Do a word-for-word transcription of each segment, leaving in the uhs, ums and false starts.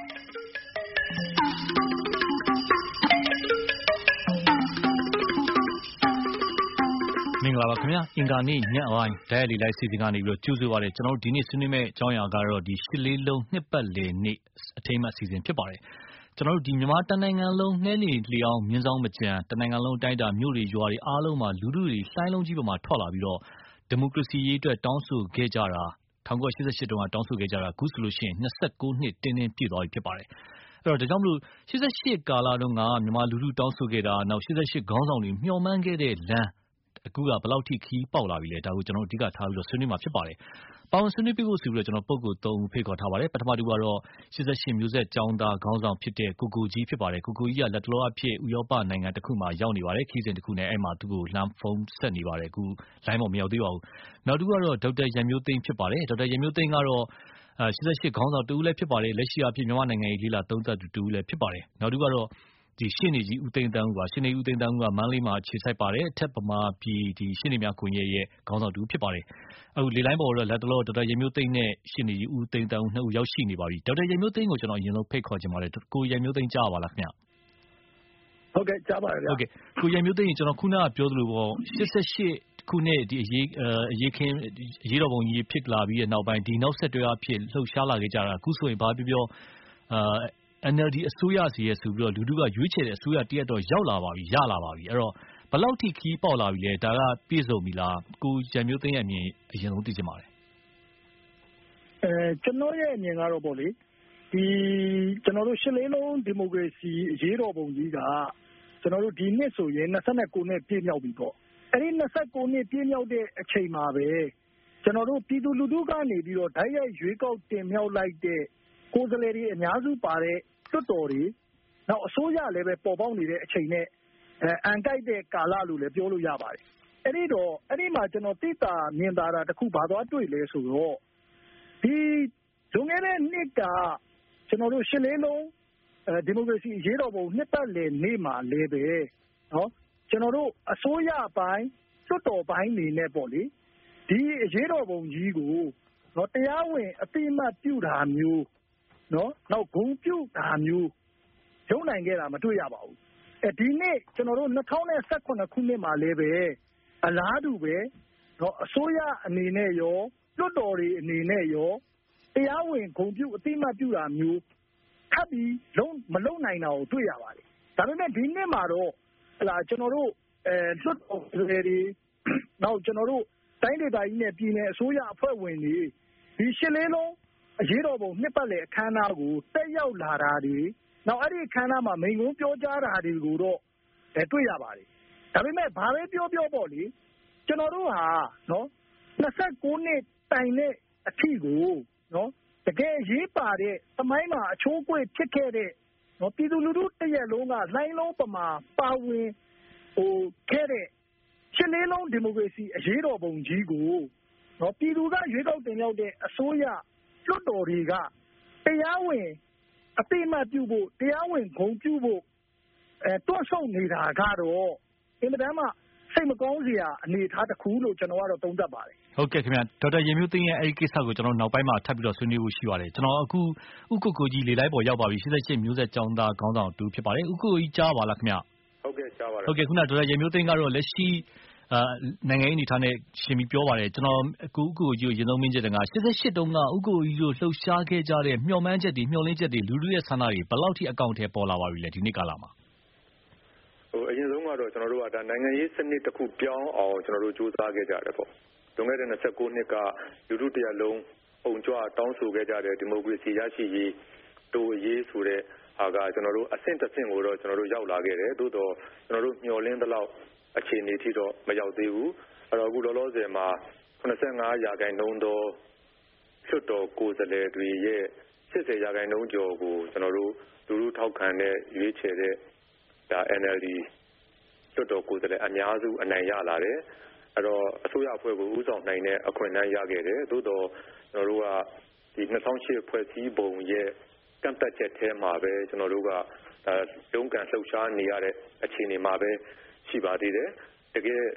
မင်္ဂလာပါခင်ဗျာအင်္ဂါနေ့ညပိုင်းဒိုင်ယာလီလိုက်စီစဉ်ကနေပြီးတော့ကြိုးဆိုပါရစေကျွန်တော်တို့ဒီနေ့ဆွေးနွေးမယ့်အကြောင်းအရာကတော့ဒီရှစ်လေးလုံးနှစ်ပတ်လည်နေ့အထိမ်းအမှတ်အစီအစဉ်ဖြစ်ပါတယ်ကျွန်တော်တို့ဒီမြန်မာတနိုင်ငံလုံးနှဲနေလျောင်းမြင်းဆောင်မကြံတနိုင်ငံလုံးတိုင်းတာမြို့တွေရွာတွေအားလုံးမှာလူထုတွေလှိုင်းလုံးကြီးပေါ်မှာထွက်လာပြီးတော့ဒီမိုကရေစီရေးအတွက်တောင်းဆိုခဲ့ကြတာ၁၉၈၈တုန်းကတောင်းဆိုခဲ့ကြတာအခုဆိုလို့ရှိရင်နှစ်ကိုးနှစ်တင်းတင်းပြည့်သွားပြီဖြစ်ပါတယ်အဲ့တော့ဒါကြောင့်မလို့၈၈ကာလတုန်းကမြန်မာလူထုတောင်းဆိုခဲ့တာနောက်၈၈ခေါင်းဆောင်တွေမျှော်မှန်းခဲ့တဲ့လမ်းအခုကဘယ်လောက်ထိခီးပေါက်လာပြီလဲဒါကိုကျွန်တော်တို့အဓိကထားပြီးတော့ဆွေးနွေးမှာဖြစ်ပါတယ်။ပေါင်းဆွေးနွေးပြဖို့ဆိုပြီးတော့ကျွန်တော်ပုံကိုသုံးဦးဖိတ်ခေါ်ထားပါတယ်။ပထမတူကတော့၈၈မျိုးဆက်ကျောင်းသားခေါင်းဆောင်ဖြစ်တဲ့ကိုကိုကြီးဖြစ်ပါတယ်။ကိုကိုကြီးကလက်တလောအဖြစ်ဥရောပနိုင်ငံတစ်ခုမှာရောက်နေပါတယ်။ခီးစဉ်တစ်ခုနဲ့အဲ့မှာသူ့ကိုလမ်းဖုန်းဆက်နေပါတယ်။အခုလိုင်းပေါ်မရောက်သေးပါဘူး။နောက်တူကတော့ဒေါက်တာရန်မျိုးသိန်းဖြစ်ပါတယ်။ဒေါက်တာရန်မျိုးသိန်းကတော့အဲ၈၈ခေါင်းဆောင်တူဦးလည်းဖြစ်ပါတယ်။လက်ရှိအဖြစ်မြန်မာနိုင်ငံရေးလေးလာသုံးသပ်သူတူဦးလည်းဖြစ်ပါတယ်။နောက်တူကတော့ဒီရှင်းနေကြီးဦးသိန်းတန်းဦးပါရှင်းနေဦးသိန်းတန်းဦးကမန္တလေးမှာခြေစိုက်ပါတယ်အထက်ပမာပြည်ဒီရှင်းနေများကွန်ရက်ရဲ့ခေါင်းဆောင်တူဖြစ်ပါတယ်အခုလေလိုင်းပေါ်တော့လက်တလောဒေါက်တာရမျိုးသိန်းနဲ့ရှင်းနေကြီးဦးသိန်းတန်းဦးနှစ်ဦးရောက်ရှိနေပါပြီဒေါက်တာရမျိုးသိန်းကိုကျွန်တော်အရင်ဆုံးဖိတ်ခေါ်ချင်ပါတယ်ကိုရမျိုးသိန်းကြားပါလားခင်ဗျဟုတ်ကဲ့ကြားပါတယ်ဗျာဟုတ်ကဲ့ကိုရမျိုးသိန်းကျွန်တော်ခုနကပြောသလိုပေါ့၈၈ခုနှစ်ဒီအရေးအရေးခင်းအရေးတော်ပုံကြီးဖြစ်လာပြီးတဲ့နောက်ပိုင်းဒီနောက်ဆက်တွဲအဖြစ်လှုပ်ရှားလာခဲ့ကြတာအခုဆိုရင်ဘာပြောပြောအာ N L D အစိုးရစီရဲ့ဆိုပြီးတော့လူထုကရွေးချယ်တဲ့အစိုးရတရက်တော့ရောက်လာပါပြီရလာပါပြီအဲ့တော့ဘယ်လောက်ထိခီးပေါက်လာပြီလဲဒါကပြည့်စုံပြီလားကိုရန်မျိုးသိန်းရဲ့အမြင်အရင်ဆုံးသိချင်ပါတယ်အဲကျွန်တော်ရဲ့အမြင်ကတော့ပေါ့လေဒီကျွန်တော်တို့ရှစ်လေးလုံးဒီမိုကရေစီအရေးတော်ပုံကြီးကကျွန်တော်တို့ဒီနှစ်ဆိုရင်၂၉နှစ်ပြည့်မြောက်ပြီပေါ့အဲ့ဒီ၂၉နှစ်ပြည့်မြောက်တဲ့အချိန်မှာပဲကျွန်တော်တို့ပြည်သူလူထုကနေပြီးတော့ဓာတ်ရိုက်ရွေးကောက်တင်မြှောက်လိုက်တဲ့ကိုယ်စားလှယ်တွေအများစုပါတဲ့တွတ်တော်တွေနောက်အစိုးရလည်းပဲပေါ်ပေါက်နေတဲ့အချိန်နဲ့အဲအန်တိုက်တဲ့ကာလလို့လည်းပြောလို့ရပါတယ်အဲ့ဒီတော့အဲ့ဒီမှာကျွန်တော်သိတာမြင်တာတာတစ်ခုဘာသွားတွေ့လဲဆိုတော့ဒီလွန်ခဲ့တဲ့နှစ်ကကျွန်တော်တို့ရှစ်လေးလုံးအဲဒီမိုကရေစီအရေးတော်ပုံနှစ်ပတ်လည်နေ့မှာလည်းပဲနော်ကျွန်တော်တို့အစိုးရပိုင်းတွတ်တော်ပိုင်းနေနဲ့ပေါ့လေဒီအရေးတော်ပုံကြီးကိုနော်တရားဝင်အတိအမှတ်ပြုတာမျိုးနော်နောက်ဂုဏ်ပြုတာမျိုးရုံနိုင်ခဲ့တာမတွေ့ရပါဘူးအဲဒီနေ့ကျွန်တော်တို့၂၀၁၇ခုနှစ်မှာလည်းပဲအလားတူပဲနော်အစိုးရအနေနဲ့ရောလွတ်တော်တွေအနေနဲ့ရောတရားဝင်ဂုဏ်ပြုအတိအမှတ်ပြုတာမျိုးထပ်ပြီးလုံးမလုံးနိုင်တာကိုတွေ့ရပါတယ်ဒါပေမဲ့ဒီနှစ်မှာတော့ဟလာကျွန်တော်တို့အဲလွတ်တော်တွေနောက်ကျွန်တော်တို့တိုင်းဒေသကြီးနဲ့ပြည်နယ်အစိုးရအဖွဲ့ဝင်တွေဒီရှစ်လေးလုံးအရေးတော်ပုံနှစ်ပတ်လည်အခမ်းအနားကိုတက်ရောက်လာတာတွေနောက်အဲ့ဒီအခမ်းအနားမှာမိန့်ခွန်းပြောကြားတာတွေကိုတော့အဲတွေ့ရပါတယ်ဒါပေမဲ့ဘာပဲပြောပြောပေါ့လေကျွန်တော်တို့ဟာနော်၂၉နှစ်တိုင်တဲ့အထီကိုနော်တကယ်ရေးပါတဲ့သမိုင်းမှာအချိုးအကွေ့ဖြစ်ခဲ့တဲ့နော်ပြည်သူလူထုတရက်လုံးကလိုင်းလုံးပမာပါဝင်ဟိုခဲ့တဲ့ရှစ်လေးလုံးဒီမိုကရေစီအရေးတော်ပုံကြီးကိုနော်ပြည်သူကရွေးကောက်တင်မြှောက်တဲ့အစိုးရလွတ်တော်တွေကတရားဝင်အတိအမှတ်ပြုဖို့တရားဝင်ဂုဏ်ပြုဖို့အဲတွန့်ဆုတ်နေတာကတော့အင်မတန်မှစိတ်မကောင်းစရာအနေအထားတစ်ခုလို့ကျွန်တော်ကတော့သုံးသပ်ပါတယ်ဟုတ်ကဲ့ခင်ဗျဒေါက်တာရေမျိုးသိန်းရဲ့အဲဒီကိစ္စကိုကျွန်တော်နောက်ပိုင်းမှာထပ်ပြီးတော့ဆွေးနွေးဖို့ရှိပါတယ်ကျွန်တော်အခုဥက္ကိုကိုကြီးလေလိုက်ပေါ်ရောက်ပါပြီ၈၈မျိုးဆက်ကျောင်းသားခေါင်းဆောင်တူဖြစ်ပါတယ်ဥက္ကိုကြီးကြားပါလားခင်ဗျဟုတ်ကဲ့ကြားပါတယ်ဟုတ်ကဲ့ခုနဒေါက်တာရေမျိုးသိန်းကတော့လက်ရှိအာနိုင်ငံရေးအနေထားနဲ့ရှင်ပြီးပြောပါတယ်ကျွန်တော်အခုဥက္ကိုကြီးကိုရင်ဆုံးမင်းချက်တက၈၈တုန်းကဥက္ကိုကြီးတို့လှုပ်ရှားခဲ့ကြတဲ့မျှော်မှန်းချက်တွေမျှော်လင့်ချက်တွေလူထုရဲ့ဆန္ဒတွေဘယ်လောက်ထိအကောင့်ထဲပေါ်လာပါပြီလဲဒီနေ့ကာလမှာဟိုအရင်ဆုံးကတော့ကျွန်တော်တို့ကဒါနိုင်ငံရေးစနစ်တစ်ခုပြောင်းအောင်ကျွန်တော်တို့စူးစမ်းခဲ့ကြတယ်ပေါ့လွန်ခဲ့တဲ့၂၉နှစ်ကလူထုတရက်လုံးပုံကြွတောင်းဆိုခဲ့ကြတဲ့ဒီမိုကရေစီရရှိရေးတိုးရေးဆိုတဲ့ဟာကကျွန်တော်တို့အဆင့်တစ်ဆင့်ကိုတော့ကျွန်တော်တို့ရောက်လာခဲ့တယ်သို့တော့ကျွန်တော်တို့မျှော်လင့်သလောက်အခြေအနေထိတော့မရောက်သေးဘူးအဲ့တော့အခုလောလောဆယ်မှာ၈၅ရာခိုင်နှုန်းသောလွှတ်တော်ကိုယ်စားလှယ်တွေရဲ့၈၀ရာခိုင်နှုန်းကျော်ကိုကျွန်တော်တို့လူထုထောက်ခံတဲ့ရွေးချယ်တဲ့ဒါ N L D လွှတ်တော်ကိုယ်စားလှယ်အများစုအနိုင်ရလာတယ်အဲ့တော့အစိုးရအဖွဲ့ကိုဦးဆောင်နိုင်တဲ့အခွင့်အရေးရခဲ့တယ်သို့တော့ကျွန်တော်တို့ကဒီ၂၀၀၈ဖွဲ့စည်းပုံရဲ့ကန့်သတ်ချက်ထဲမှာပဲကျွန်တော်တို့ကရုန်းကန်လှုပ်ရှားနေရတဲ့အခြေအနေမှာပဲရှိပါသေးတယ်တကယ်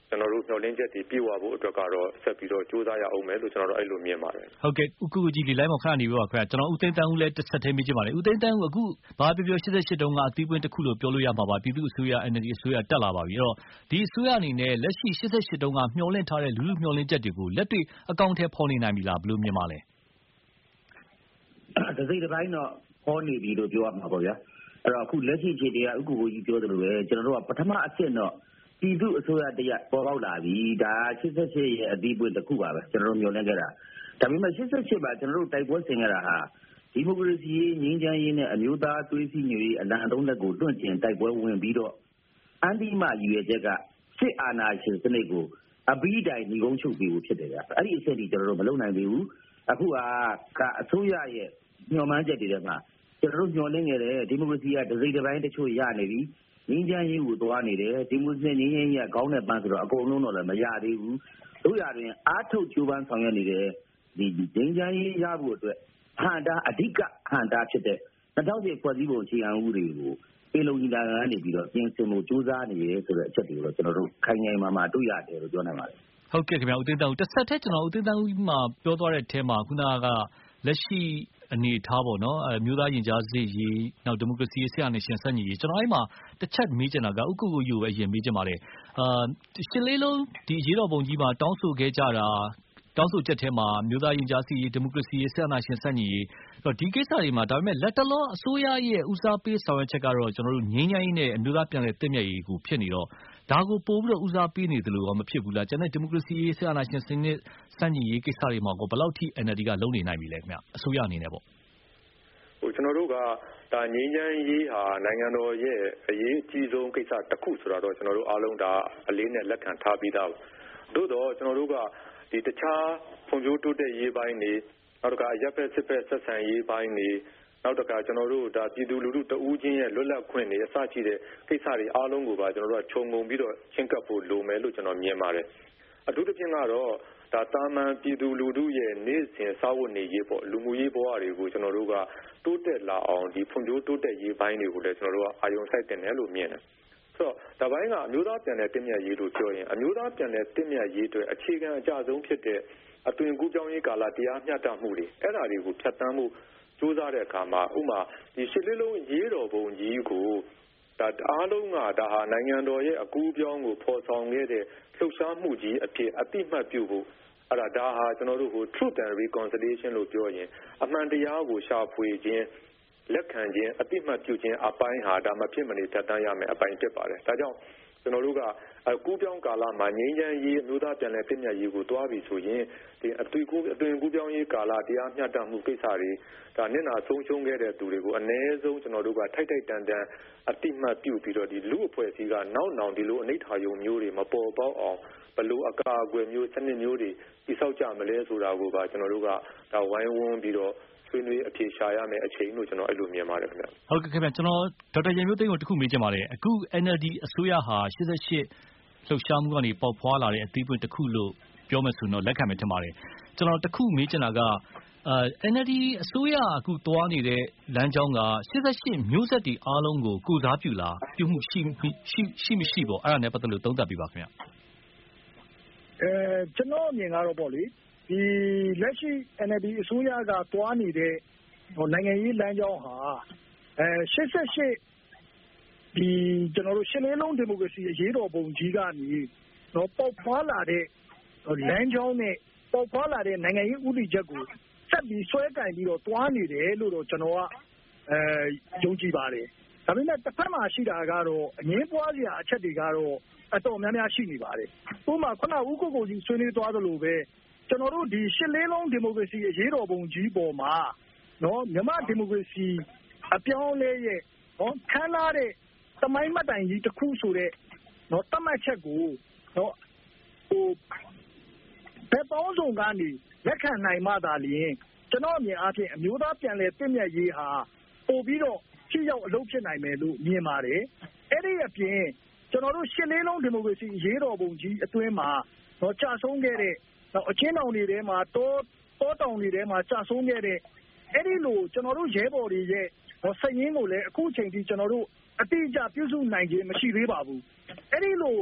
ကျွန်တော်တို့မျှော်လင့်ချက်တွေပြည့်ဝဖို့အတွက်ကတော့ဆက်ပြီးတော့ကြိုးစားရအောင်မယ်လို့ကျွန်တော်တို့အဲ့လိုမြင်ပါတယ်ဟုတ်ကဲ့ဦးကူကြီးဒီလိုင်းမှာခဏနေပြီးပါခင်ဗျာကျွန်တော်ဦးသိန်းတန်းဦးလည်းတစ်ဆက်တည်းမေးချင်ပါတယ်ဦးသိန်းတန်းဦးအခုဘာပြောပြော၈၈တုန်းကအသီးပွင့်တစ်ခုလို့ပြောလို့ရမှာပါပြည်သူ့အစိုးရ N L D အစိုးရတက်လာပါပြီအဲ့တော့ဒီအစိုးရအနေနဲ့လက်ရှိ၈၈တုန်းကမျှော်လင့်ထားတဲ့လူလူမျှော်လင့်ချက်တွေကိုလက်တွေ့အကောင့်ထဲပေါ်နေနိုင်ပြီလားဘယ်လိုမြင်ပါလဲတစိမ့်တစ်ပိုင်းတော့ပေါ်နေပြီလို့ပြောရမှာပေါ့ဗျာအဲ့တော့အခုလက်ရှိအခြေအနေကဥက္ကူကြီးပြောသလိုပဲကျွန်တော်တို့ကပထမအဆင့်တော့ပြည်သူအစိုးရတရက်ပေါ်ပေါက်လာပြီဒါ၈၈ရဲ့အသီးပွင့်တစ်ခုပါပဲကျွန်တော်တို့မျှော်လင့်ခဲ့တာဒါပေမဲ့၈၈မှာကျွန်တော်တို့တိုက်ပွဲဆင်ခဲ့တာဟာဒီမိုကရေစီငြိမ်းချမ်းရေးနဲ့အမျိုးသားသွေးစည်းညီညွတ်ရေးအလံအသုံးလက်ကိုတွန့်ကျင်တိုက်ပွဲဝင်ပြီးတော့အန်တီမရည်ရွယ်ချက်ကစစ်အာဏာရှင်စနစ်ကိုအဘိဓိုင်ညီကုန်းချုပ်ပြီးကိုဖြစ်တယ်ဗျအဲ့ဒီအချက်ကြီးကျွန်တော်တို့မလုပ်နိုင်သေးဘူးအခုကအစိုးရရဲ့ညှော်မှန်းချက်တွေထဲမှာကျွန်တော်တို့ညှော်လင့်ခဲ့တဲ့ဒီမိုကရေစီကဒစိမ့်တစ်ပိုင်းတချို့ရနေပြီငင်းချမ်းရေးကိုသွားနေတယ်ဒီမိုကရေစီငင်းချမ်းရေးကခေါင်းနဲ့ပန်းဆိုတော့အကုန်လုံးတော့လည်းမရသေးဘူးတို့ရတွင်အားထုတ်ကြိုးပမ်းဆောင်ရွက်နေတဲ့ဒီငင်းချမ်းရေးရဖို့အတွက်ဟန်တာအဓိကဟန်တာဖြစ်တဲ့၂၀၀၈ဖွဲ့စည်းပုံအခြေခံဥပဒေကိုပြည်လုံးကြီးလာကနေပြီးတော့ပြင်ဆင်ဖို့ကြိုးစားနေရဆိုတဲ့အချက်တွေကိုတော့ကျွန်တော်တို့ခိုင်ခိုင်မာမာတွေ့ရတယ်လို့ပြောနိုင်ပါတယ်ဟုတ်ကဲ့ခင်ဗျာဦးသိန်းတန်းဦးတစ်ဆက်တည်းကျွန်တော်ဦးသိန်းတန်းဦးမှာပြောသွားတဲ့အထဲမှာခုနကလက်ရှိအနေထားပေါ့နော်အမျိုးသားရင်ကြားစေ့ရေးနောက်ဒီမိုကရေစီရေးဆရာနေရှင်ဆက်ညီရေးကျွန်တော်အဲ့မှာတစ်ချက်မေးချင်တာကဥက္ကုကိုယူပဲအရင်မေးချင်ပါတယ်အာရှစ်လေးလုံးဒီရေးတော်ပုံကြီးမှာတောင်းဆိုခဲ့ကြတာတောင်းဆိုချက်ထဲမှာမျိုးသားရင်ကြားစေ့ရေးဒီမိုကရေစီရေးဆရာနာရှင်ဆက်ညီရေးတော့ဒီကိစ္စတွေမှာဒါပေမဲ့လက်တလောအစိုးရရဲ့ဦးစားပေးဆောင်ရွက်ချက်ကတော့ကျွန်တော်တို့ငြိမ်းချမ်းရေးနဲ့အမျိုးသားပြန်လည်တည်မြဲရေးကိုဖြစ်နေတော့ဒါကိုပို့ပြီးတော့ဦးစားပေးနေတယ်လို့ရောမဖြစ်ဘူးလားကျန်တဲ့ဒီမိုကရေစီရေးဆရာနာရှင်စနစ်စန့်ညီရေးကိစ္စတွေမှာကိုဘယ်လောက်ထိ N L D ကလုံးနေနိုင်ပြီလဲခင်ဗျအစိုးရအနေနဲ့ပေါ့ဟိုကျွန်တော်တို့ကဒါငြိမ်းချမ်းရေးဟာနိုင်ငံတော်ရဲ့အရေးအကြီးဆုံးကိစ္စတစ်ခုဆိုတော့ကျွန်တော်တို့အားလုံးဒါအလေးနဲ့လက်ခံထားပြီးသားသို့တော့ကျွန်တော်တို့ကဒီတခြားဖွံ့ဖြိုးတိုးတက်ရေးပိုင်းတွေနောက်တစ်ခါရပ်ဖက်စစ်ဖက်ဆက်ဆံရေးပိုင်းတွေနောက်တစ်ခါကျွန်တော်တို့ဒါပြည်သူလူထုတဦးချင်းရဲ့လွတ်လပ်ခွင့်တွေအစရှိတဲ့ကိစ္စတွေအားလုံးကိုပါကျွန်တော်တို့ကခြုံငုံပြီးတော့ချင်းကပ်ဖို့လိုမယ်လို့ကျွန်တော်မြင်ပါတယ်အထူးသဖြင့်ကတော့ဒါတာမန်ပြည်သူလူထုရဲ့နေ့စဉ်စာဝတ်နေရေးပေါ့လူမှုရေးဘဝတွေကိုကျွန်တော်တို့ကတိုးတက်လာအောင်ဒီဖွံ့ဖြိုးတိုးတက်ရေးပိုင်းတွေကိုလည်းကျွန်တော်တို့ကအာရုံစိုက်တင်တယ်လို့မြင်တယ်ဆိုတော့ဒါပိုင်းကအမျိုးသားပြန်လည်တည်မြဲရေးလို့ပြောရင်အမျိုးသားပြန်လည်တည်မြဲရေးအတွက်အခြေခံအကျဆုံးဖြစ်တဲ့အသွင်ကူးပြောင်းရေးကာလတရားမျှတမှုတွေအဲ့ဒါတွေကိုဖြတ်သန်းမှုစူးစမ်းတဲ့အခါမှာဥမာဒီရှစ်လေးလုံးရေးတော်ပုံကြီးကိုဒါအားလုံးကဒါဟာနိုင်ငံတော်ရဲ့အကူအပြောင်းကိုဖော်ဆောင်ခဲ့တဲ့လှုပ်ရှားမှုကြီးအဖြစ်အတိမတ်ပြုဖို့အဲ့ဒါဒါဟာကျွန်တော်တို့ဟို truth and reconciliation လို့ပြောရင်အမှန်တရားကိုရှာဖွေခြင်းလက်ခံခြင်းအတိမတ်ပြုခြင်းအပိုင်းဟာဒါမဖြစ်မနေဖြတ်သန်းရမယ်အပိုင်းဖြစ်ပါတယ်ဒါကြောင့်ကျွန်တော်တို့ကအကူပြောင်းကာလမှာငြိမ်းချမ်းရေးအမျိုးသားပြန်လည်တည်မြဲရေးကိုတွားပြီးဆိုရင်ဒီအသွင်ကူအသွင်ကူပြောင်းရေးကာလတရားမျှတမှုကိစ္စတွေဒါမျက်နှာဆုံးရှုံးခဲ့တဲ့သူတွေကိုအ ਨੇ ဆုံးကျွန်တော်တို့ကထိုက်ထိုက်တန်တန်အတိမတ်ပြုပြီးတော့ဒီလူအဖွဲ့အစည်းကနောက်နောင်ဒီလိုအနိဋ္ဌာယုံမျိုးတွေမပေါ်ပေါက်အောင်ဘလို့အကာအကွယ်မျိုးစနစ်မျိုးတွေတိဆောက်ကြမလဲဆိုတာကိုပါကျွန်တော်တို့ကဒါဝိုင်းဝန်းပြီးတော့ဆွေးနွေးအဖြေရှာရမယ်အချိန်လို့ကျွန်တော်အဲ့လိုမြင်ပါတယ်ခင်ဗျဟုတ်ကဲ့ခင်ဗျကျွန်တော်ဒေါက်တာရန်မျိုးသိန်းကိုတခုမေးချင်ပါတယ်အခု N L D အစိုးရဟာ၈၈လှုပ်ရှားမှုကနေပေါက်ဖွာလာတဲ့အသီးပွင့်တစ်ခုလို့ပြောမယ်ဆိုတော့လက်ခံမယ်ထင်ပါတယ်ကျွန်တော်တခုမေးချင်တာကအာ N L D အစိုးရအခုတွားနေတဲ့လမ်းကြောင်းက၈၈မျိုးဆက်တွေအားလုံးကိုကိုစားပြုလားပြုမှုရှိရှိရှိမရှိပေါ့အဲ့ဒါနဲ့ပတ်သက်လို့သုံးသပ်ပြပါခင်ဗျအဲကျွန်တော်အမြင်ကတော့ပေါ့လေဒီလက်ရှိ N L D အစိုးရကတွားနေတဲ့ဟိုနိုင်ငံရေးလမ်းကြောင်းဟာအဲ၈၈ဒီကျွန်တော်တို့ရှစ်လေးလုံးဒီမိုကရေစီအရေးတော်ပုံကြီးကနေတော့ပေါက်ဖွာလာတဲ့လမ်းကြောင်းနဲ့ပေါက်ဖွာလာတဲ့နိုင်ငံရေးဥပဒေချက်ကိုဆက်ပြီးဆွဲကင်ပြီးတော့တွားနေတယ်လို့တော့ကျွန်တော်ကအဲယုံကြည်ပါတယ်ဒါပေမဲ့တစ်ဖက်မှာရှိတာကတော့အငင်းပွားစရာအချက်တွေကတော့အတော်များများရှိနေပါတယ်ဥပမာခုနကဦးကိုကိုကြီးဆွေးနွေးသွားသလိုပဲကျွန်တော်တို့ဒီရှစ်လေးလုံးဒီမိုကရေစီအရေးတော်ပုံကြီးပေါ်မှာနော်မြန်မာဒီမိုကရေစီအပြောင်းလဲရဲ့နော်ခမ်းနားတဲ့သမိုင်းမှတ်တိုင်ကြီးတစ်ခုဆိုတဲ့နော်တတ်မှတ်ချက်ကိုနော်ဟိုဘယ်ပေါင်းစုံကနေလက်ခံနိုင်မှသာလျှင်ကျွန်တော်အမြင်အားဖြင့်အမျိုးသားပြန်လည်တည်မြဲရေးဟာပို့ပြီးတော့ထိရောက်အလုပ်ဖြစ်နိုင်မယ်လို့မြင်ပါတယ်အဲ့ဒီအပြင်ကျွန်တော်တို့ရှစ်လေးလုံးဒီမိုကရေစီအရေးတော်ပုံကြီးအတွင်းမှာတော့ကြာဆုံးခဲ့တဲ့တော့အချင်းတောင်တွေထဲမှာတောတောတောင်တွေထဲမှာကြာဆုံးခဲ့တဲ့အဲ့ဒီလိုကျွန်တော်တို့ရဲဘော်တွေရဲ့တော့စိတ်ရင်းကိုလည်းအခုချိန်ထိကျွန်တော်တို့အတိအကျပြုစုနိုင်ခြင်းမရှိသေးပါဘူးအဲ့ဒီလို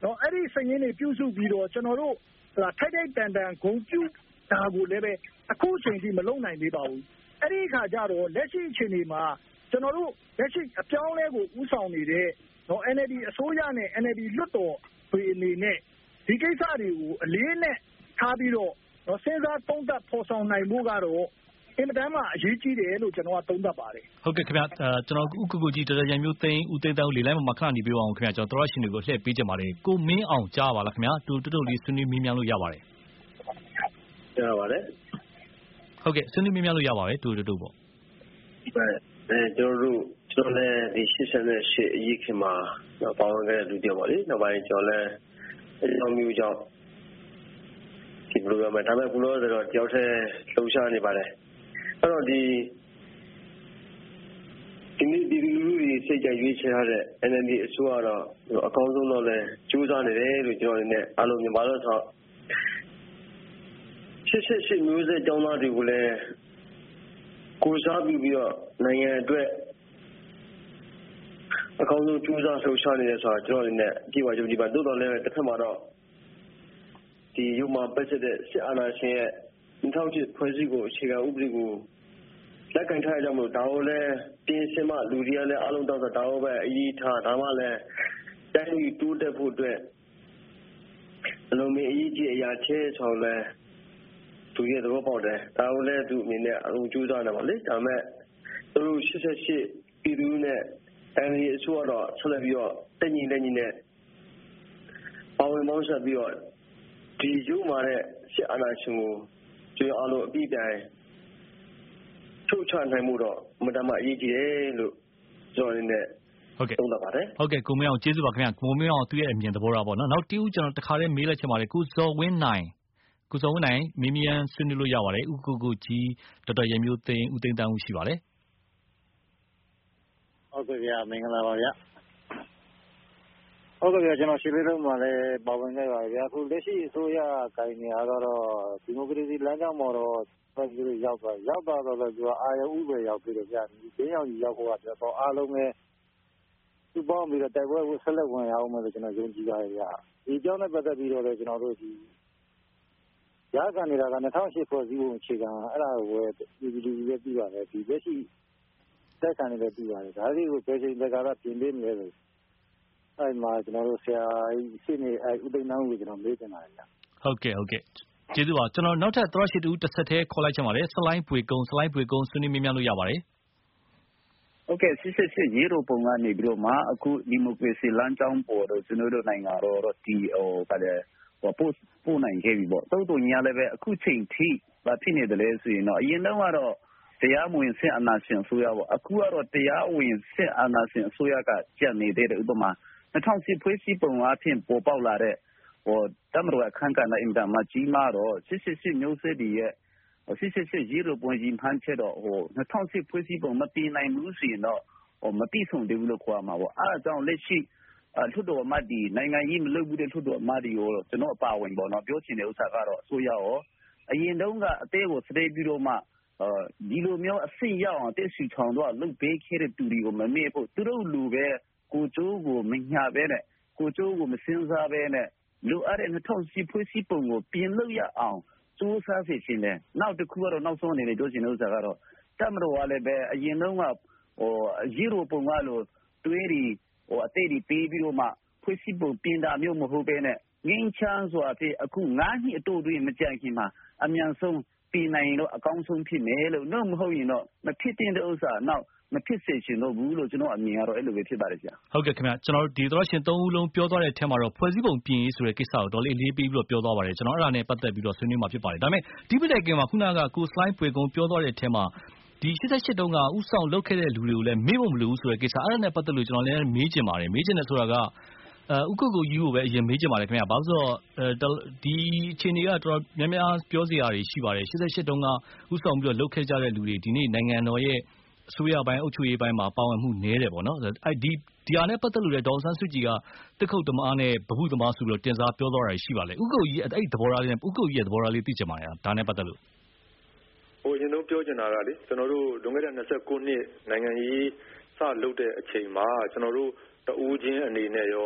နော်အဲ့ဒီစရင်တွေပြုစုပြီးတော့ကျွန်တော်တို့ထိုက်ထိုက်တန်တန်ဂုံပြုတာကိုလည်းပဲအခုချိန်ထိမလုံနိုင်သေးပါဘူးအဲ့ဒီအခါကျတော့လက်ရှိအချိန်တွေမှာကျွန်တော်တို့လက်ရှိအပြောင်းလဲကိုဥဆောင်နေတဲ့နော် N L D အစိုးရနဲ့ N L D လွှတ်တော်တွေအနေနဲ့ဒီကိစ္စတွေကိုအလေးနဲ့ထားပြီးတော့နော်စဉ်းစားသုံးသပ်ဖော်ဆောင်နိုင်ဖို့ကတော့အင်မတန်မှအရေးကြီးတယ်လို့ကျွန်တော်ကသုံးသပ်ပါတယ်ဟုတ်ကဲ့ခင်ဗျာကျွန်တော်ဥက္ကုကြီးဒေါက်တာရန်မျိုးသိန်းဦးသိန်းတောင်းလေလိုင်းမှာခဏနေပြောအောင်ခင်ဗျာကျွန်တော်သောရရှင်တွေကိုလှည့်ပေးကြပါတယ်ကိုမင်းအောင်ကြားပါလားခင်ဗျာတူတူလေးဆွေးနွေးမြင်းများလို့ရပါတယ်ကြားပါတယ်ဟုတ်ကဲ့ဆွေးနွေးမြင်းများလို့ရပါတယ်တူတူတူပေါ့အဲကျွန်တော်တို့ကျွန်တော်လည်းဒီရှစ်ဆယ်နဲ့ရှစ်အရေးခင်မှာပေါဝင်ခဲ့တဲ့လူတယောက်ပါလေနောက်ပိုင်းကျွန်တော်လည်းအကြောင်းမျိုးကြောင့်ဒီလိုပဲဒါပေမဲ့ဘုလို့ဆိုတော့တယောက်တည်းလှုပ်ရှားနေပါတယ်အဲ့တော့ဒီဒီနေ့ဒီလူလူတွေစိတ်ကြရွေးချယ်ထားတဲ့ N L D အစိုးရတော့အကောင်းဆုံးတော့လဲကြိုးစားနေတယ်လို့ကျွန်တော်အနေနဲ့အားလုံးမြန်မာလို့ဆိုရှစ်ရှစ်ရှစ်မျိုးဆက်ကျောင်းသားတွေကိုလည်းကိုစားပြီးပြီးတော့နိုင်ငံအတွက်အကောင်းဆုံးကြိုးစားလှုပ်ရှားနေတယ်ဆိုတာကျွန်တော်အနေနဲ့အပြည့်အဝယုံကြည်ပါတိုးတော်လည်းတစ်ဖက်မှာတော့ဒီရုံမှာပတ်သက်တဲ့စစ်အာဏာရှင်ရဲ့၂၀၀၈ဖွဲ့စည်းပုံအခြေခံဥပဒေကိုလက်ကင်ထားကြလို့ဒါကိုလည်းပြင်ဆင်မှလူတွေကလည်းအလုံးတောက်တာဒါကိုပဲအရေးထားဒါမှလည်းတိုင်းပြည်တိုးတက်ဖို့အတွက်အလုံးမင်းအရေးကြီးအရာချဲဆောင်လဲသူရဲ့သဘောပေါက်တယ်ဒါကိုလည်းသူအနေနဲ့အလုံးကြိုးစားနေပါလေဒါမဲ့သူတို့ရှစ်ဆယ်ရှစ်ပြည်သူနဲ့အဲဒီအစိုးရတော့ဆက်လက်ပြီးတော့တက်ညီတက်ညီနဲ့ပေါဝင်ပေါင်းဆက်ပြီးတော့ဒီရုံမှာတဲ့စစ်အာဏာရှင်ကိုကျွေးအားလို့အပြည့်တိုင်ထုတ်ချနိုင်မှုတော့အမှန်တမ်းအရေးကြီးတယ်လို့ကျွန်တော်အနေနဲ့ဟုတ်ကဲ့သုံးသပ်ပါတယ်ဟုတ်ကဲ့ကိုမင်းအောင်ကျေးဇူးပါခင်ဗျာကိုမင်းအောင်သူ့ရဲ့အမြင်သဘောထားပေါ့နော်နောက်တီးဦးကျွန်တော်တခါတည်းမေးလိုက်ချင်ပါတယ်ကိုဇော်ဝင်းနိုင်ကိုဇော်ဝင်းနိုင်မင်းမြန်ဆွေးနွေးလို့ရပါတယ်ဥက္ကုကြီးဒေါက်တာရန်မျိုးသိန်းဦးသိန်းတန်းဦးရှိပါတယ်ဟုတ်ကဲ့ဗျာမင်္ဂလာပါဗျာဟုတ်ကဲ့ဗျာကျွန်တော်ရှင်းလေးတော့မှလည်းပါဝင်ခဲ့ပါဗျာအခုလက်ရှိအစိုးရကိုင်နေရတော့ဒီမိုကရေစီလမ်းကြောင်းပေါ်တော့ဆက်ပြီးရောက်သွားရောက်သွားတော့လည်းသူကအာရုံဥပဒေရောက်ပြီးတော့ဗျာဒီဒင်းရောက်ကြီးရောက်ဖို့ကတော့အားလုံးပဲသူပေါင်းပြီးတော့တိုက်ပွဲကိုဆက်လက်ဝင်ရအောင်လို့ကျွန်တော်ယုံကြည်ပါတယ်ဗျာဒီကြောင်းနဲ့ပတ်သက်ပြီးတော့လည်းကျွန်တော်တို့ဒီရခံနေတာက၂၀၀၈ဖွဲ့စည်းပုံအခြေခံအဲ့ဒါကိုပဲဒီဒီပဲပြီးပါတယ်ဒီလက်ရှိတက်ခံနေတယ်ပြီးပါတယ်ဒါတွေကိုဘယ်ချိန်တကာကပြင်ပေးနေလဲလို့အဲ့မှာကျွန်တော်တို့ဆရာရှိနေအဲ့ဥပဒေနှောင်းကိုကျွန်တော်မေးတင်ပါတယ်ဗျာဟုတ်ကဲ့ဟုတ်ကဲ့ကျေးဇူးပါကျွန်တော်နောက်ထပ်သောရရှိတူတစ်ဆက်တည်းခေါ်လိုက်ချင်ပါတယ်စလိုင်းပွေကုန်းစလိုင်းပွေကုန်းဆွေးနွေးမြများလို့ရပါတယ်ဟုတ်ကဲ့စစ်စစ်စစ်ရေလိုပုံကနေပြီးတော့မှအခုဒီမိုကရေစီလမ်းကြောင်းပေါ်တော့ကျွန်တော်တို့နိုင်ငံတော်ဒီဟိုဗါတယ်ဟိုပို့ပို့နိုင်ခဲ့ပြီပေါ့တိုးတုံညာလည်းပဲအခုချိန်ထိဗာဖြစ်နေတယ်လေဆိုရင်တော့အရင်တော့ကတော့တရားဝင်စစ်အာဏာရှင်အစိုးရပေါ့အခုကတော့တရားဝင်စစ်အာဏာရှင်အစိုးရကကြံနေတဲ့ဥပမာ၂၀၀၈ဖွဲ့စည်းပုံအဖြစ်ပေါ်ပေါက်လာတဲ့ဟိုတမတော်အခန့်ကဏ္ဍအင်တာမကြီးမားတော့စစ်စစ်စစ်မျိုးဆက်တွေရဲ့စစ်စစ်စစ်ရေလိုပုံကြီးမှန်းချက်တော့ဟို၂၀၀၈ဖွဲ့စည်းပုံမပြင်နိုင်ဘူးဆိုရင်တော့ဟိုမတိဆုံးတယ်လို့ခေါ်မှာပေါ့အဲအကြောင်းလက်ရှိလွှတ်တော်အမတ်ဒီနိုင်ငံရေးမလုပ်ဘူးတဲ့လွှတ်တော်အမတ်တွေကိုကျွန်တော်အပါဝင်ပေါ့နော်ပြောချင်တဲ့ဥစ္စာကတော့အစိုးရရောအရင်တုန်းကအသေးကိုစတဲ့ပြီးတော့မှဒီလိုမျိုးအစစ်ရောက်အောင်တက်စီချောင်တော့လုတ်ပေးခဲ့တဲ့တူတွေကိုမမေ့ဖို့သူတို့လူပဲကိုကျိုးကိုမညာပဲနဲ့ကိုကျိုးကိုမစင်စားပဲနဲ့လူအဲ့တဲ့၂၀၀၈ဖွဲ့စည်းပုံကိုပြင်လို့ရအောင်စူးစမ်းစေချင်တယ်နောက်တစ်ခုကတော့နောက်ဆုံးအနေနဲ့ပြောချင်တဲ့ဥစ္စာကတော့တမတော်ကလည်းပဲအရင်တုန်းကဟိုရေလိုပုံကလို့တွေးပြီးဟိုအသေးတွေပေးပြီးတော့မှဖွဲ့စည်းပုံပြင်တာမျိုးမဟုတ်ပဲနဲ့ငင်းချမ်းစွာဖြင့်အခုငါးနှစ်အတိုးတွင်မကြခင်မှာအမြန်ဆုံးပြင်နိုင်တော့အကောင်းဆုံးဖြစ်မယ်လို့တော့မဟုတ်ရင်တော့မဖြစ်တဲ့ဥစ္စာနောက်မဖြစ်စေချင်တော့ဘူးလို့ကျွန်တော်အမြင်ကတော့အဲ့လိုပဲဖြစ်ပါတယ်ဗျာဟုတ်ကဲ့ခင်ဗျာကျွန်တော်တို့ဒီသောရှင်သုံးဦးလုံးပြောသွားတဲ့အထက်မှာတော့ဖွဲ့စည်းပုံပြင်ရေးဆိုတဲ့ကိစ္စကိုတော်လေးအလေးပေးပြီးတော့ပြောသွားပါတယ်ကျွန်တော်အဲ့ဒါနဲ့ပတ်သက်ပြီးတော့ဆွေးနွေးမှာဖြစ်ပါတယ်ဒါပေမဲ့ဒီပြည်တိုင်ကမှာခုနကကိုစလိုင်းပွေကုန်းပြောသွားတဲ့အထက်မှာဒီရှစ်ဆယ်ရှစ်တုန်းကဥဆောင်လုပ်ခဲ့တဲ့လူတွေကိုလည်းမေ့ဖို့မလိုဘူးဆိုတဲ့ကိစ္စအဲ့ဒါနဲ့ပတ်သက်လို့ကျွန်တော်လည်းမေးချင်ပါတယ်မေးချင်တယ်ဆိုတာကအဲဥက္ကုကြီးကိုပဲအရင်မေးချင်ပါတယ်ခင်ဗျာဘာလို့ဆိုတော့ဒီအခြေအနေကတော်တော်များများပြောစရာတွေရှိပါတယ်ရှစ်ဆယ်ရှစ်တုန်းကဥဆောင်ပြီးတော့လုပ်ခဲ့ကြတဲ့လူတွေဒီနေ့နိုင်ငံတော်ရဲ့အစိုးရပိုင်းအုပ်ချုပ်ရေးပိုင်းမှာပါဝင်မှုနည်းတယ်ပေါ့နော်အဲဒီဒီဟာနဲ့ပတ်သက်လို့လည်းဒေါ်ဆန်းစုကြည်ကတစ်ခုတ်သမားနဲ့ဗဟုသမားဆိုပြီးတော့တင်စားပြောသွားတာရှိပါလေဥက္ကုကြီးအဲ့ဒီသဘောထားလေးနဲ့ဥက္ကုကြီးရဲ့သဘောထားလေးသိချင်ပါတယ်ဒါနဲ့ပတ်သက်လို့ဟိုအရင်ဆုံးပြောချင်တာကလေကျွန်တော်တို့လွန်ခဲ့တဲ့၂၉နှစ်နိုင်ငံရေးစလုပ်တဲ့အချိန်မှာကျွန်တော်တို့တဦးချင်းအနေနဲ့ရော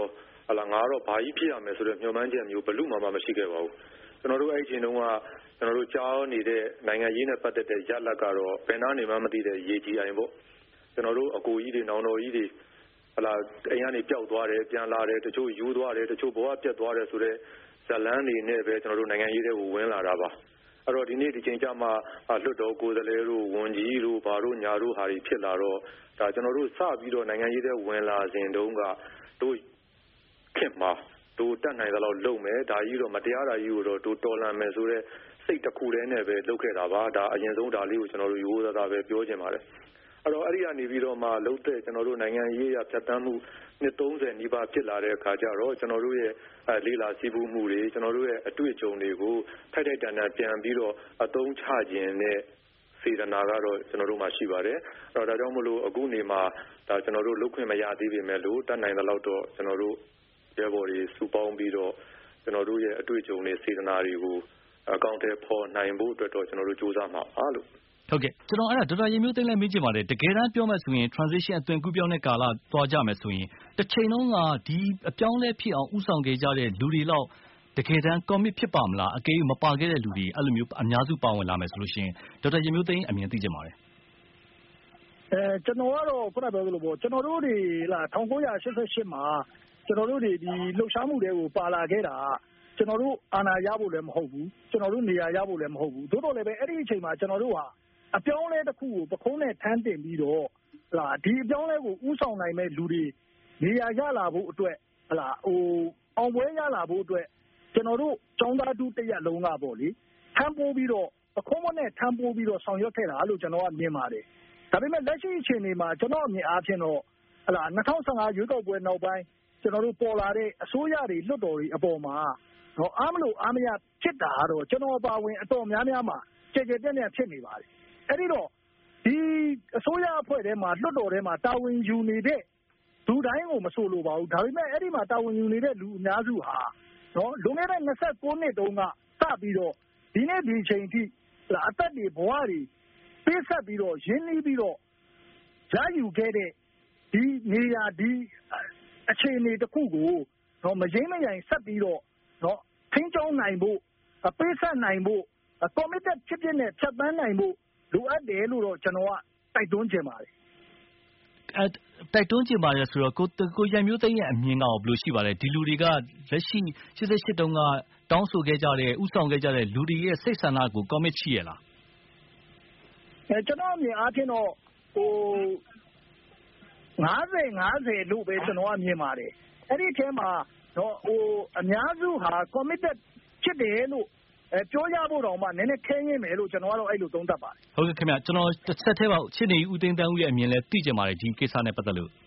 ဟလာငါတော့ဘာကြီးဖြစ်ရမယ်ဆိုတဲ့မျှော်မှန်းချက်မျိုးဘလို့မှမရှိခဲ့ပါဘူးကျွန်တော်တို့အဲ့ဒီအချိန်တုန်းကကျွန်တော်တို့ကြားနေတဲ့နိုင်ငံရေးနဲ့ပတ်သက်တဲ့ရလဒ်ကတော့ဘယ်နာနေမှမသိတဲ့ရေကြီးအိမ်ပေါ့ကျွန်တော်တို့အကိုကြီးတွေနောင်တော်ကြီးတွေဟလာအိမ်ကနေပျောက်သွားတယ်ပြန်လာတယ်တချို့ယူသွားတယ်တချို့ဘဝပြတ်သွားတယ်ဆိုတဲ့ဇလန်းတွေနဲ့ပဲကျွန်တော်တို့နိုင်ငံရေးတွေကိုဝင်လာတာပါအဲ့တော့ဒီနေ့ဒီချိန်ကျမှလွတ်တော်ကိုယ်စားလှယ်တို့ဝန်ကြီးတို့ဘာတို့ညာတို့ဟာတွေဖြစ်လာတော့ဒါကျွန်တော်တို့စပြီးတော့နိုင်ငံရေးတွေဝင်လာစဉ်တုန်းကတို့ခင်မှာတို့တက်နိုင်တဲ့လောက်လုပ်မယ်ဒါကြီးတော့မတရားတာကြီးကိုတော့တို့တော်လန်မယ်ဆိုတဲ့စိတ်တစ်ခုတည်းနဲ့ပဲလုပ်ခဲ့တာပါဒါအရင်ဆုံးဒါလေးကိုကျွန်တော်တို့ရိုးသားသားပဲပြောချင်ပါတယ်အဲ့တော့အဲ့ဒီကနေပြီးတော့မှလုံးတဲ့ကျွန်တော်တို့နိုင်ငံရေးရဖြတ်တန်းမှုနှစ်သုံးဆယ်နီးပါးဖြစ်လာတဲ့အခါကျတော့ကျွန်တော်တို့ရဲ့လေးလာစီးပူးမှုတွေကျွန်တော်တို့ရဲ့အတွေ့အကြုံတွေကိုထိုက်ထိုက်တန်တန်ပြန်ပြီးတော့အသုံးချခြင်းနဲ့စေတနာကတော့ကျွန်တော်တို့မှာရှိပါတယ်အဲ့တော့ဒါကြောင့်မလို့အခုနေမှာဒါကျွန်တော်တို့လုတ်ခွင့်မရသေးပေမဲ့လို့တတ်နိုင်တဲ့လောက်တော့ကျွန်တော်တို့ရဲဘော်တွေစုပေါင်းပြီးတော့ကျွန်တော်တို့ရဲ့အတွေ့အကြုံတွေစေတနာတွေကိုအကောင့်ထဲပေါ်နိုင်ဖို့အတွက်တော့ကျွန်တော်တို့စူးစမ်းမှာအားလို့ဟုတ်ကဲ့ကျွန်တော်အဲ့ဒါဒေါက်တာရေမျိုးသိန်းလည်းမေးချင်ပါတယ်တကယ်တမ်းပြောမှဆိုရင် transition အသွင်ကူးပြောင်းတဲ့ကာလသွားကြမယ်ဆိုရင်တစ်ချိန်လုံးကဒီအပြောင်းလဲဖြစ်အောင်ဥဆောင်ခဲ့ကြတဲ့လူတွေလောက်တကယ်တမ်း commit ဖြစ်ပါမလားအကယ်၍မပါခဲ့တဲ့လူတွေအဲ့လိုမျိုးအများစုပါဝင်လာမယ်ဆိုလို့ရှိရင်ဒေါက်တာရေမျိုးသိန်းအမြင်သိချင်ပါတယ်အဲကျွန်တော်ကတော့ခုနပြောသလိုပေါ့ကျွန်တော်တို့တွေလာ၁၉၈၈မှာကျွန်တော်တို့တွေဒီလှုပ်ရှားမှုတွေကိုပါလာခဲ့တာကျွန်တော်တို့အာဏာရဖို့လည်းမဟုတ်ဘူးကျွန်တော်တို့နေရာရဖို့လည်းမဟုတ်ဘူးသို့တော်လည်းပဲအဲ့ဒီအချိန်မှာကျွန်တော်တို့ဟာအပြောင်းလဲတစ်ခုကိုပခုံးနဲ့ထမ်းတင်ပြီးတော့ဟလာဒီအပြောင်းလဲကိုဥဆောင်နိုင်မဲ့လူတွေနေရာရလာဖို့အတွက်ဟလာဟိုအောင်ပွဲရလာဖို့အတွက်ကျွန်တော်တို့ចောင်းသားတူတရက်လုံးကပေါ့လေထမ်းပိုးပြီးတော့ပခုံးမနဲ့ထမ်းပိုးပြီးတော့ဆောင်ရွက်ခဲ့တာလို့ကျွန်တော်ကမြင်ပါတယ်ဒါပေမဲ့လက်ရှိအချိန်တွေမှာကျွန်တော်အမြင်အားဖြင့်တော့ဟလာ၂၀၁၅ရွေးကောက်ပွဲနောက်ပိုင်းကျွန်တော်တို့ပေါ်လာတဲ့အစိုးရတွေလွှတ်တော်တွေအပေါ်မှာတော့အားမလို့အားမရဖြစ်တာတော့ကျွန်တော်ပါဝင်အတော်များများမှာကြဲကြဲပြန့်ပြန့်ဖြစ်နေပါတယ်အဲ့ဒီတော့ဒီအစိုးရအဖွဲ့ထဲမှာလွှတ်တော်ထဲမှာတာဝန်ယူနေတဲ့လူတိုင်းကိုမဆိုလိုပါဘူးဒါပေမဲ့အဲ့ဒီမှာတာဝန်ယူနေတဲ့လူအများစုဟာနော်လွန်ခဲ့တဲ့၂၉နှစ်တုန်းကစပြီးတော့ဒီနေ့ဒီချိန်ထိအသက်တွေဘဝတွေပေးဆက်ပြီးတော့ရင်းနှီးပြီးတော့ရယူခဲ့တဲ့ဒီနေရာဒီအခြေအနေတစ်ခုကိုတော့မရင်းမရိုင်ဆက်ပြီးတော့နော်ထင်းချောင်းနိုင်ဖို့ပေးဆက်နိုင်ဖို့ committed ဖြစ်ဖြစ်နဲ့ဖြတ်သန်းနိုင်ဖို့လိုအပ်တယ်လို့တော့ကျွန်တော်ကတိုက်တွန်းချင်ပါတယ်အဲတိုက်တွန်းချင်ပါတယ်ဆိုတော့ကိုကိုရန်မျိုးသိန်းရဲ့အမြင်ကဘယ်လိုရှိပါလဲဒီလူတွေကလက်ရှိ၈၈တုန်းကတောင်းဆိုခဲ့ကြတဲ့ဥဆောင်ခဲ့ကြတဲ့လူတွေရဲ့စိတ်ဆန္ဒကို commit ရှိရလားအဲကျွန်တော်အမြင်အားဖြင့်တော့ဟို၅၀၅၀လို့ပဲကျွန်တော်ကမြင်ပါတယ်အဲ့ဒီအထဲမှာတော့ဟိုအများစုဟာ committed ဖြစ်တယ်လို့အဲပြောရဖို့တော့မှနည်းနည်းခဲရင်းမယ်လို့ကျွန်တော်ကတော့အဲ့လိုသုံးသပ်ပါတယ်ဟုတ်ကဲ့ခင်ဗျကျွန်တော်တစ်ဆက်တည်းပါရှင်းနေဦးသိန်းတန်းဦးရဲ့အမြင်လဲသိကြပါတယ်ဒီကိစ္စနဲ့ပတ်သက်လို့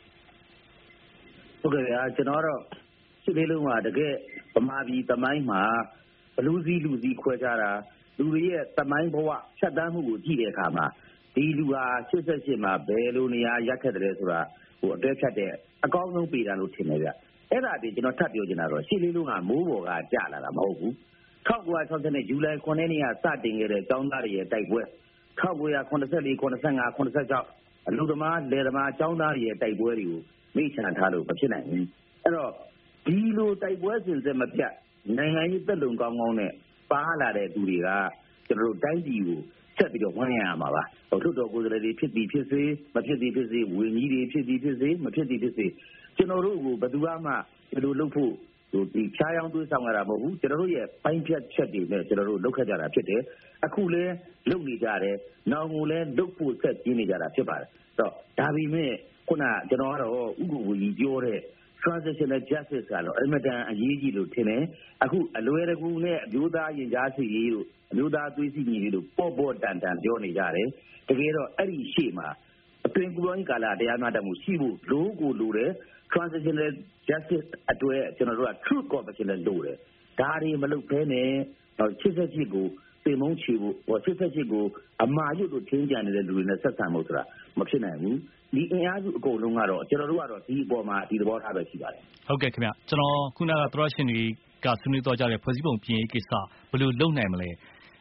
ဟုတ်ကဲ့ဗျာကျွန်တော်ကတော့ရှင်းလေးလုံးကတကယ်ဗမာပြည်သမိုင်းမှာဘလူးစည်းလူစည်းခွဲခြားတာလူတွေရဲ့သမိုင်းဘဝဖြတ်တန်းမှုကိုကြည့်တဲ့အခါမှာဒီလူဟာ၈၈မှာဘယ်လိုနေရာရက်ခဲ့တယ်ဆိုတာဟိုအတွေ့ဖြတ်တဲ့အကောင်းဆုံးပြည်တာလို့ထင်တယ်ဗျအဲ့ဒါတည်းကျွန်တော်ထပ်ပြောချင်တာတော့ရှင်းလေးလုံးကမိုးပေါ်ကကြာလာတာမဟုတ်ဘူး၁၉၆၀နဲ့ဇူလိုင်ခုနှစ်ရက်နေ့ကစတင်ခဲ့တဲ့ကျောင်းသားတွေရဲ့တိုက်ပွဲ၁၉၇၄ ၇၅ ၇၆အလူသမားလယ်သမားကျောင်းသားတွေရဲ့တိုက်ပွဲတွေကိုမိချန်ထားလို့မဖြစ်နိုင်ဘူးအဲ့တော့ဒီလိုတိုက်ပွဲစဉ်ဆက်မပြတ်နိုင်ငံရေးသက်လုံကောင်းကောင်းနဲ့ပါလာတဲ့သူတွေကကျွန်တော်တို့တိုင်းပြည်ကိုဆက်ပြီးတော့ဝန်းရံရမှာပါလွှတ်တော်ကိုယ်စားလှယ်တွေဖြစ်ပြီးဖြစ်စေမဖြစ်သည်ဖြစ်စေဝန်ကြီးတွေဖြစ်ပြီးဖြစ်စေမဖြစ်သည်ဖြစ်စေကျွန်တော်တို့ကိုဘယ်သူမှဒီလိုလုပ်ဖို့ဟိုဒီဖြားရောင်းသွေးဆောင်ရတာမဟုတ်ဘူးကျွန်တော်တို့ရဲ့ပိုင်းဖြတ်ချက်တွေနဲ့ကျွန်တော်တို့လုပ်ခဲ့ကြတာဖြစ်တယ်အခုလဲလုပ်နေကြတယ်နောက်ကိုလဲလုပ်ဖို့ဆက်ကျင်းနေကြတာဖြစ်ပါတယ်အဲ့တော့ဒါပေမဲ့ခုနကျွန်တော်ကတော့ဥက္ကုဝကြီးပြောတဲ့ transitional justice ကတော့အမတန်အရေးကြီးလို့ထင်တယ်အခုအလွယ်တကူနဲ့အမျိုးသားရင်ကြားစီရေးတို့အမျိုးသားသွေးစည်းညီရေးတို့ပေါ့ပေါ့တန်တန်ပြောနေကြတယ်တကယ်တော့အဲ့ဒီရှေ့မှာအတွင်ကူလောင်းကာလတရားမျှတမှုရှိဖို့လိုကိုလိုတယ် transitional justice အတွက်ကျွန်တော်တို့က true compassion နဲ့လိုတယ်ဒါတွေမလုပ်ဘဲနဲ့၈၈ကိုပင်မုံချီဖို့ဟို၈၈ကိုအမာရွတ်တို့ထင်းကြံနေတဲ့လူတွေနဲ့ဆက်ဆံဖို့ဆိုတာမဖြစ်နိုင်ဘူးဒီအင်အားစုအကုန်လုံးကတော့ကျွန်တော်တို့ကတော့ဒီအပေါ်မှာဒီသဘောထားပဲရှိပါတယ်ဟုတ်ကဲ့ခင်ဗျကျွန်တော်ခုနကသရရှင်တွေကဆွေးနွေးတော့ကြတဲ့ဖွဲ့စည်းပုံပြင်ရေးကိစ္စဘယ်လိုလုပ်နိုင်မလဲ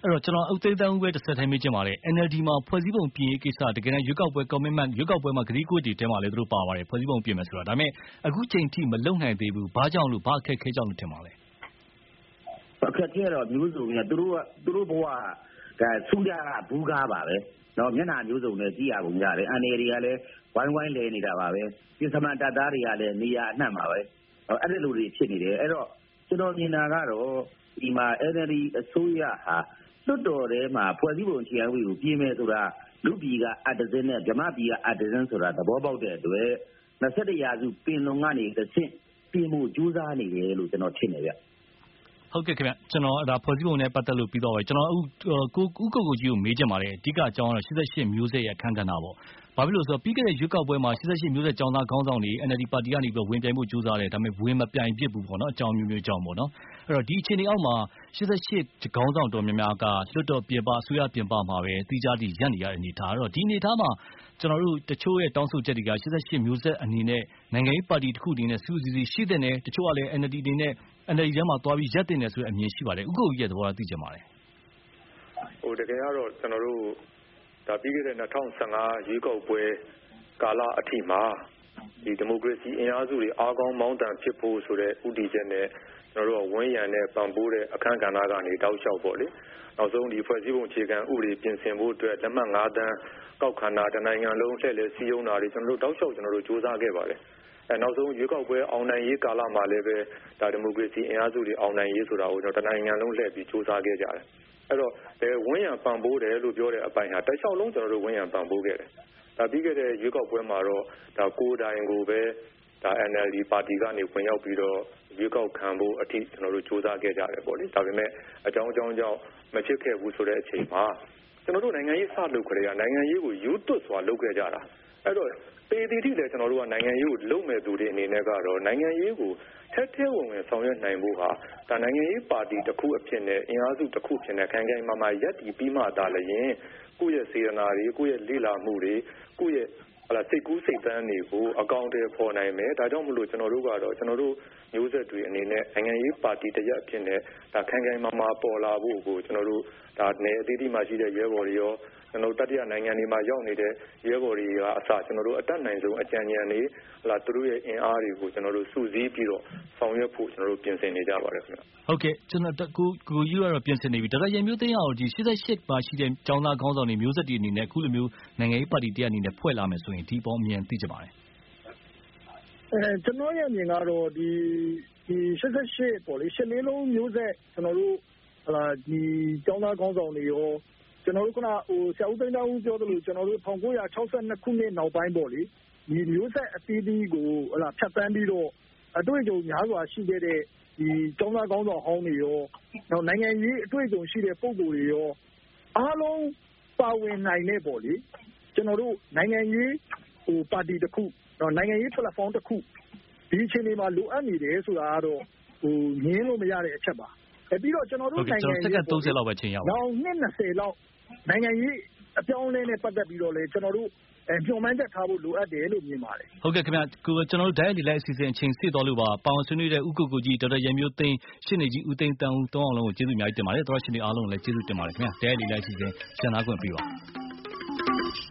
အဲ့တော့ကျွန်တော်အုတ်သိမ်းတန်းဦးပဲတစ်ဆက်ထိုင်မိကြပါလေ N L D မှာဖွဲ့စည်းပုံပြင်ရေးကိစ္စတကယ်တမ်းရွေးကောက်ပွဲ commitment ရွေးကောက်ပွဲမှာဂတိကဝတ်တွေတဲမှာလေသူတို့ပါပါတယ်ဖွဲ့စည်းပုံပြင်မယ်ဆိုတာဒါပေမဲ့အခုချိန်ထိမလုံနိုင်သေးဘူးဘာကြောင့်လို့ဘာအခက်ခဲကြောင့်လို့ထင်ပါလဲအခက်ခဲတော့မျိုးစုံနဲ့သူတို့ကသူတို့ဘဝကဆူရကဘူးကားပါပဲနော်မျက်နှာမျိုးစုံနဲ့ကြည့်ရပုံရတယ်အန်ရီတွေကလည်းဝိုင်းဝိုင်းလဲနေတာပါပဲပြင်စမန်တပ်သားတွေကလည်းနေရာအနှံ့ပါပဲအဲ့ဒီလိုတွေဖြစ်နေတယ်အဲ့တော့ကျွန်တော်မြင်တာကတော့ဒီမှာ N L D အစိုးရဟာလွတ်တော်ထဲမှာဖွဲ့စည်းပုံအခြေခံဥပဒေကိုပြင်မယ်ဆိုတာလူပြည်ကအတဇင်းနဲ့ဗမာပြည်ကအတဇင်းဆိုတာသဘောပေါက်တဲ့အတွက်၂၁ရာစုပင်လုံကနေတစ်ဆင့်ပြင်မှုကြိုးစားနေတယ်လို့ကျွန်တော်ထင်တယ်ဗျဟုတ်ကဲ့ခင်ဗျကျွန်တော်ဒါဖွဲ့စည်းပုံနဲ့ပတ်သက်လို့ပြီးတော့ကျွန်တော်ကိုကိုကိုကိုကြီးကိုမေးချင်ပါတယ်အဓိကအကြောင်းကတော့၈၈မျိုးဆက်ရဲ့အခန်းကဏ္ဍပေါ့ဘာဖြစ်လို့ဆိုတော့ပြီးခဲ့တဲ့ရွေးကောက်ပွဲမှာ၈၈မျိုးဆက်ကျောင်းသားခေါင်းဆောင်တွေ N L D ပါတီကနေပြီးဝင်ပြိုင်မှုကြိုးစားတယ်ဒါပေမဲ့ဝင်မပြိုင်ဖြစ်ဘူးပေါ့နော်အကြောင်းမျိုးမျိုးကြောင့်ပေါ့နော်အဲ့တော့ဒီအခြေအနေအောက်မှာ၈၈ခေါင်းဆောင်တော်များများကလွတ်တော်ပြင်ပအစိုးရပြင်ပမှာပဲတိကျတိရပ်နေရတဲ့အနေထားအဲ့တော့ဒီအနေထားမှာကျွန်တော်တို့တချို့ရဲ့တောင်းဆိုချက်တွေက၈၈မျိုးဆက်အနေနဲ့နိုင်ငံရေးပါတီတစ်ခုအနေနဲ့စူးစီးစီးရှိတဲ့နဲ့တချို့ကလည်း N L D အနေနဲ့ N L D ထဲမှာသွားပြီးရပ်တင်နေဆိုတဲ့အမြင်ရှိပါတယ်ဥက္ကုကြီးရဲ့သဘောထားသိချင်ပါတယ်ဟိုတကယ်ကတော့ကျွန်တော်တို့ဒါပြီးခဲ့တဲ့၂၀၁၅ရွေးကောက်ပွဲကာလအထိမှာဒီဒီမိုကရေစီအင်အားစုတွေအားကောင်းမောင်းတန်ဖြစ်ဖို့ဆိုတဲ့ဥတီချက်နဲ့ကျွန်တော်တို့ဝန်းရံနဲ့ပံ့ပိုးတဲ့အခမ်းကဏ္ဍကနေတောက်လျှောက်ပေါ့လေနောက်ဆုံးဒီဖွဲ့စည်းပုံအခြေခံဥပဒေပြင်ဆင်ဖို့အတွက်လက်မှတ်၅တန်းကောက်ခံတာတနိုင်ငံလုံးလှည့်လည်စီးရုံးတာတွေကျွန်တော်တို့တောက်လျှောက်ကျွန်တော်တို့စူးစမ်းခဲ့ပါတယ်အဲနောက်ဆုံးရွေးကောက်ပွဲအောင်နိုင်ရေးကာလမှာလည်းပဲဒါဒီမိုကရေစီအင်အားစုတွေအောင်နိုင်ရေးဆိုတာကိုကျွန်တော်တနိုင်ငံလုံးလှည့်ပြီးစူးစမ်းခဲ့ကြတယ်အဲ့တော့ဝန်းရံပံ့ပိုးတယ်လို့ပြောတဲ့အပိုင်းဟာတစ်လျှောက်လုံးကျွန်တော်တို့ဝန်းရံပံ့ပိုးခဲ့တယ်ဒါပြီးခဲ့တဲ့ရွေးကောက်ပွဲမှာတော့ဒါကိုယ်တိုင်ကိုပဲဒါ N L D ပါတီကနေဝင်ရောက်ပြီးတော့ရွေးကောက်ခံဖို့အထိကျွန်တော်တို့စူးစမ်းခဲ့ကြတယ်ပေါ့လေဒါပေမဲ့အကြောင်းအကြောင်းကြောင့်မဖြစ်ခဲ့ဘူးဆိုတဲ့အချိန်မှာကျွန်တော်တို့နိုင်ငံရေးစလုပ်ကြရနိုင်ငံရေးကိုယူသွတ်စွာလုပ်ခဲ့ကြတာအဲ့တော့ပေတီတိလည်းကျွန်တော်တို့ကနိုင်ငံရေးကိုလုပ်မဲ့သူတွေအနေနဲ့ကတော့နိုင်ငံရေးကိုထက်ထဲဝင်ဝင်ဆောင်ရွက်နိုင်ဖို့ဟာဒါနိုင်ငံရေးပါတီတစ်ခုအဖြစ်နဲ့အင်အားစုတစ်ခုဖြစ်နဲ့ခိုင်ခိုင်မာမာရပ်တည်ပြီးမှသာလျှင်ကိုယ့်ရဲ့စေတနာတွေကိုယ့်ရဲ့လေ့လာမှုတွေကိုယ့်ရဲ့ဟလာစိတ်ကူးစိတ်တမ်းတွေကိုအကောင့်တွေပေါ်နိုင်မယ်ဒါကြောင့်မလို့ကျွန်တော်တို့ကတော့ကျွန်တော်တို့မျိုးဆက်တွေအနေနဲ့နိုင်ငံရေးပါတီတရက်အဖြစ်နဲ့ဒါခိုင်ခိုင်မာမာပေါ်လာဖို့ကိုကျွန်တော်တို့ဒါနယ်အသီးသီးမှာရှိတဲ့ရဲဘော်တွေရောကျွန်တော်တတိယနိုင်ငံတွေမှာရောက်နေတဲ့ရဲဘော်တွေကအစကျွန်တော်တို့အတတ်နိုင်ဆုံးအကြံဉာဏ်တွေဟလာသူတို့ရဲ့အင်အားတွေကိုကျွန်တော်တို့စုစည်းပြီးတော့ဆောင်ရွက်ဖို့ကျွန်တော်တို့ပြင်ဆင်နေကြပါတယ်ခင်ဗျဟုတ်ကဲ့ကျွန်တော်ကိုကိုယူကတော့ပြင်ဆင်နေပြီဒေါက်တာရန်မျိုးသိန်းအောင်ဒီ၈၈ပါရှိတဲ့ကျောင်းသားခေါင်းဆောင်တွေမျိုးဆက်တွေအနေနဲ့အခုလိုမျိုးနိုင်ငံရေးပါတီတရားအနေနဲ့ဖွဲ့လာမယ်ဆိုရင်ဒီပေါ်အမြင်သိကြပါတယ်အဲကျွန်တော်ရဲ့အမြင်ကတော့ဒီဒီ၈၈ပေါ့လေရှစ်လေးလုံးမျိုးဆက်ကျွန်တော်တို့ဟလာဒီကျောင်းသားခေါင်းဆောင်တွေရောကျွန်တော်တို့ကဟိုဆရာဦးသိန်းသားဦးပြောသလိုကျွန်တော်တို့၁၉၆၂ခုနှစ်နောက်ပိုင်းပေါ့လေဒီမျိုးဆက်အသီးသီးကိုဟလာဖြတ်တန်းပြီးတော့အတွေ့အကြုံများစွာရှိခဲ့တဲ့ဒီကျောင်းသားခေါင်းဆောင်ဟောင်းတွေရောနောက်နိုင်ငံရေးအတွေ့အကြုံရှိတဲ့ပုဂ္ဂိုလ်တွေရောအားလုံးပါဝင်နိုင်တဲ့ပေါ့လေကျွန်တော်တို့နိုင်ငံရေးဟိုပါတီတစ်ခုတော့နိုင်ငံရေး platform တစ်ခုဒီအချိန်မှာလိုအပ်နေတယ်ဆိုတာကတော့ဟိုငင်းလို့မရတဲ့အချက်ပါအဲပြီးတော့ကျွန်တော်တို့နိုင်ငံရေးစက္ကန့်၃၀လောက်ပဲချိန်ရအောင်နောက်နှစ်၂၀လောက်နိုင်ငံရေးအပြောင်းအလဲနဲ့ပတ်သက်ပြီးတော့လေကျွန်တော်တို့အဲညှို့မှန်းချက်ထားဖို့လိုအပ်တယ်လို့မြင်ပါတယ်ဟုတ်ကဲ့ခင်ဗျကိုကျွန်တော်တို့ Diet ဒီလိုက်အစီအစဉ်အချိန်စေ့တော်လို့ပါပေါင်ဆွေးနွေးတဲ့ဥက္ကုကိုကြီးဒေါက်တာရန်မျိုးသိန်းရှင်းနေကြီးဦးသိန်းတန်းဦးတောင်းအောင်လုံးကိုကျေးဇူးအများကြီးတင်ပါတယ်တော်တော်ရှင်တွေအားလုံးလည်းကျေးဇူးတင်ပါတယ်ခင်ဗျ Diet ဒီလိုက်အစီအစဉ်ရှင်းနာခွင့်ပေးပါ